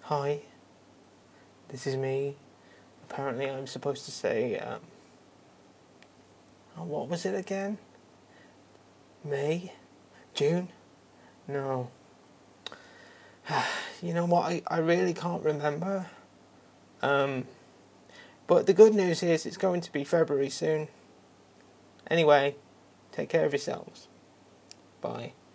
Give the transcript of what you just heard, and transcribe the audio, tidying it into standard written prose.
Hi, this is me. Apparently I'm supposed to say, what was it again? May? June? No. You know what, I really can't remember. But the good news is it's going to be February soon. Anyway, take care of yourselves. Bye.